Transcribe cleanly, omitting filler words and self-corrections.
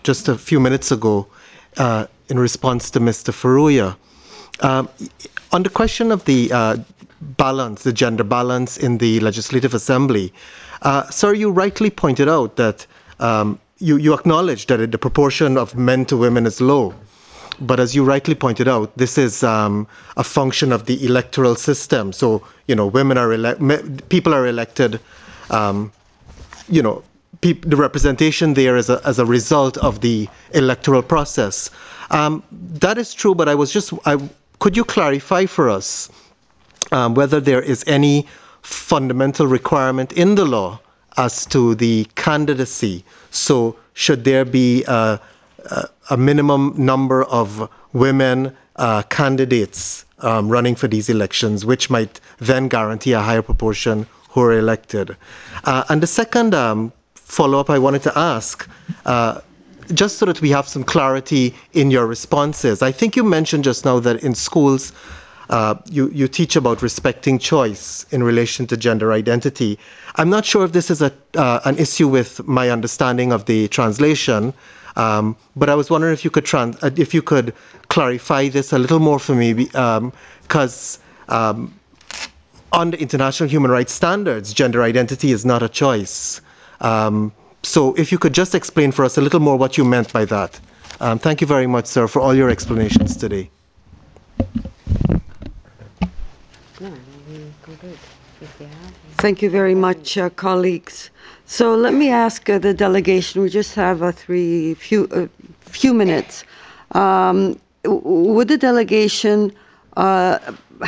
just a few minutes ago in response to Mr. Faruya. Um, on the question of the balance, the gender balance in the Legislative Assembly, sir, you rightly pointed out that you acknowledge that the proportion of men to women is low. But as you rightly pointed out, this is a function of the electoral system. So, women are people are elected, you know, the representation there is as a result of the electoral process. That is true, but could you clarify for us whether there is any fundamental requirement in the law as to the candidacy? So should there be a minimum number of women candidates running for these elections, which might then guarantee a higher proportion who are elected? And the second follow-up I wanted to ask, just so that we have some clarity in your responses. I think you mentioned just now that in schools you teach about respecting choice in relation to gender identity. I'm not sure if this is an issue with my understanding of the translation, but I was wondering if you could clarify this a little more for me, because under international human rights standards, gender identity is not a choice. So if you could just explain for us a little more what you meant by that. Thank you very much, sir, for all your explanations today. Thank you very much, colleagues. So let me ask the delegation. We just have a few minutes. Would the delegation